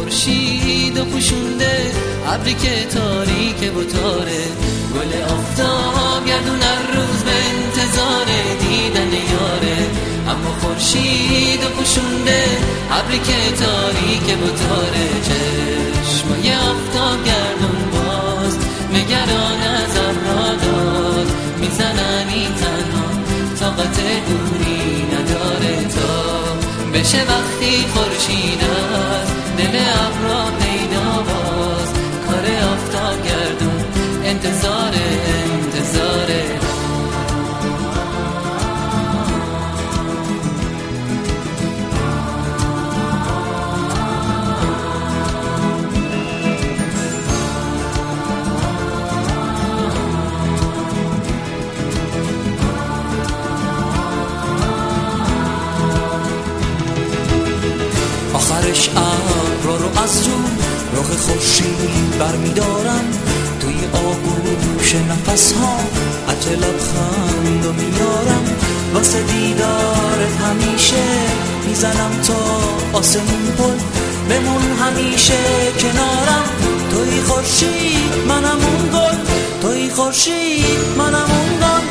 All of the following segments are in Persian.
خورشید و پوشونده ابری که تاریک و تاره، گل آفتاب گردون هر روز به انتظار دیدن یاره. اما خورشید و پوشونده ابری که تاریک و تاره، چشمای آفتاب گردون باز نگران از ابرها داد، میزنن این تنها طاقت دوری نداره، تا بشه وقتی خورشید از دل ابرها پیدا باز. کار آفتاب گردون انتظاره. آخرش ابرها رو از رو رخ خورشید برمیدارم، توی آغوش نفس‌ها عطر لبخند رو میارم، واسه دیدارت همیشه میزنم تا آسمون پل، بمون همیشه کنارم. توی خورشید منم اون گل، توی خورشید منم اون گل.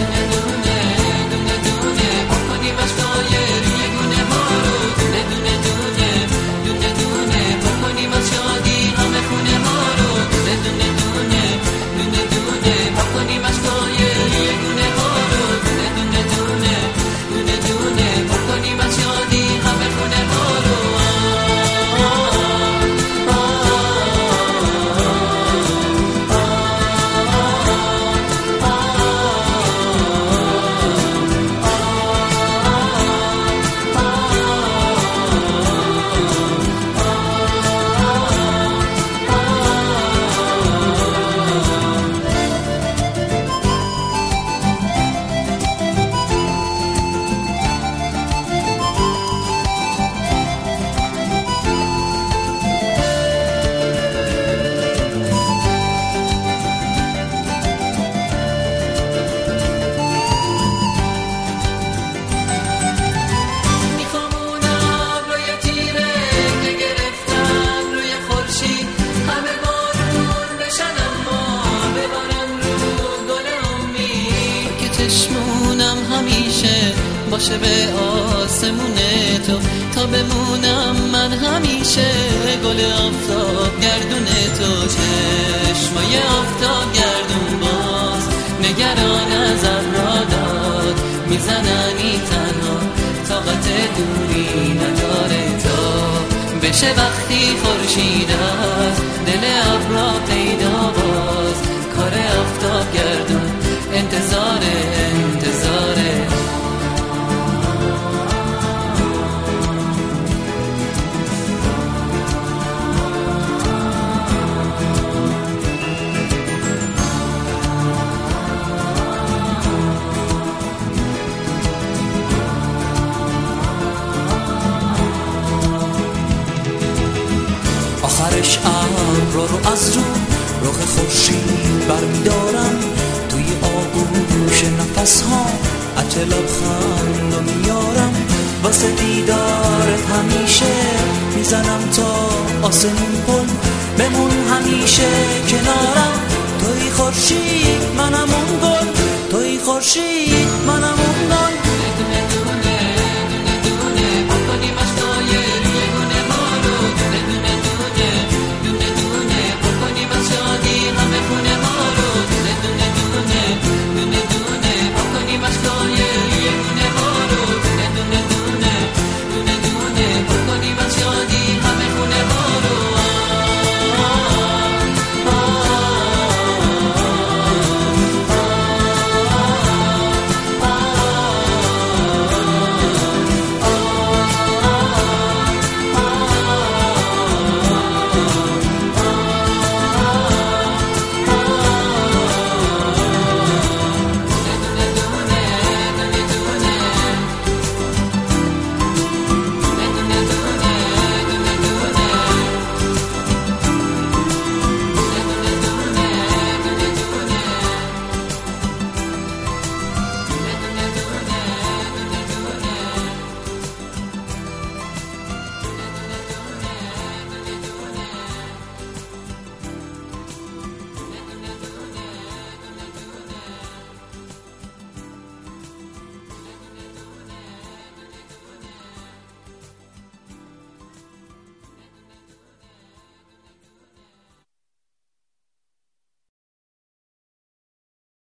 چشمونم همیشه باشه به آسمون تو، تا بمونم من همیشه گل آفتاب گردون تو. چشمای آفتاب گردون باز نگران از ابرها داد، میزنن این تنها طاقت دوری نداره، تا بشه وقتی خورشید از دل ابرها پیدا باز. کار آفتاب گردون انتظاره. آخرش ابرها رو از رو رخ خورشید برمیدارم، توی آغوش نفس‌ها عطر لبخند رو میارم، واسه دیدارت همیشه میزنم تا آسمون پل، بمون همیشه کنارم. توی خورشید منم اون گل، توی خورشید